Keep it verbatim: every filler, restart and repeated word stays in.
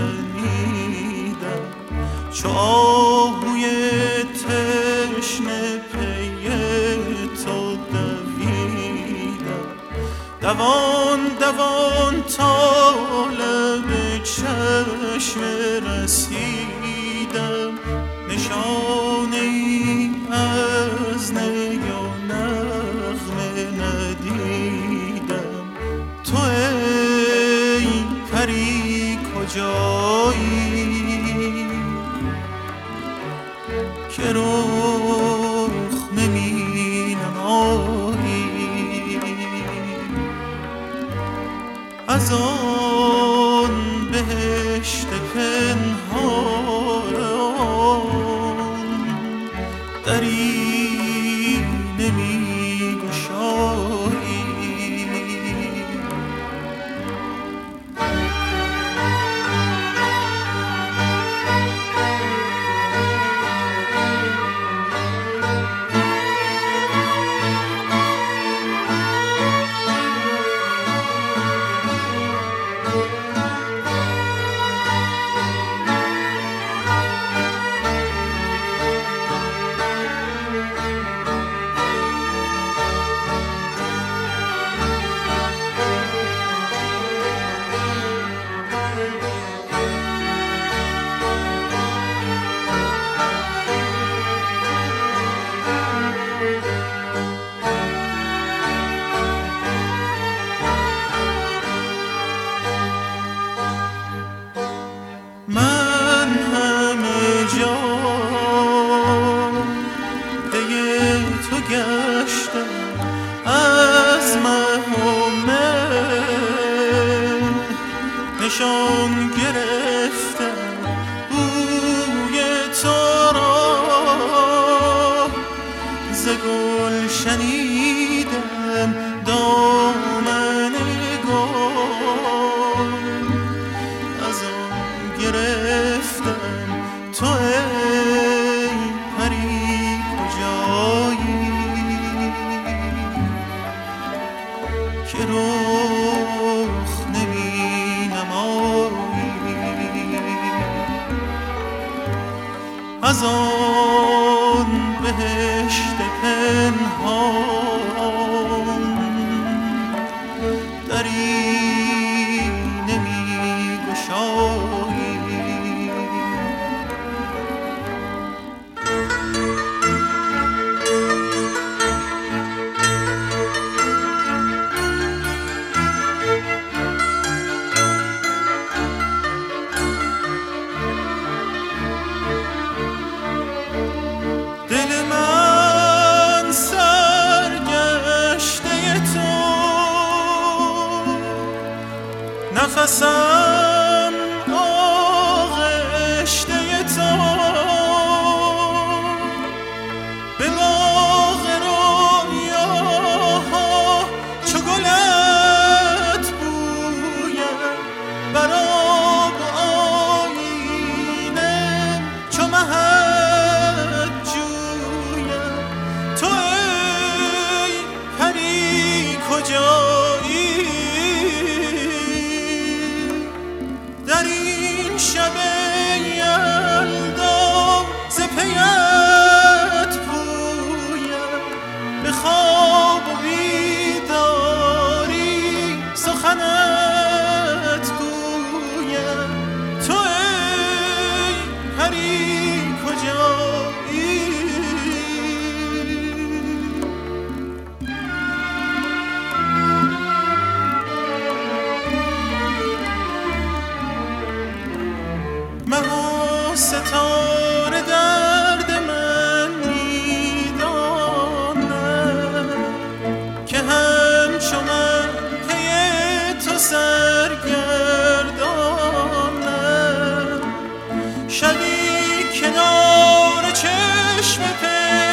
شنیدم، چو آهوی تشنه پی تو دویدم. دوان دوان تا لب چشم رسیدم، نشانه ای از نی و نغمه ندیدم. تو ای پری کجایی که رخ نمی نمایی؟ از آن بهشت پنهان دری نمی گشایی؟ نشان گرفتم بوی تو را، ز گل شنیدم دامن گل، از آن گرفتم تو ای پری کجایی که رخ نمی نمایی؟ از آن بهشت پنهان دری نمی گشایی؟ نفسم آغشته تو، به باغ رویاها چو گلت بویم، بر آب آیینه چو مهت جویم. تو ای پری کجایی در این شب یلدا، ز پیت پویم، به خواب و بیداری سخنت گویم. تو ای پری کجایی مه و ستاره درد من میدانم که همچو من پی تو سرگردانم. شبی کنار چشم پی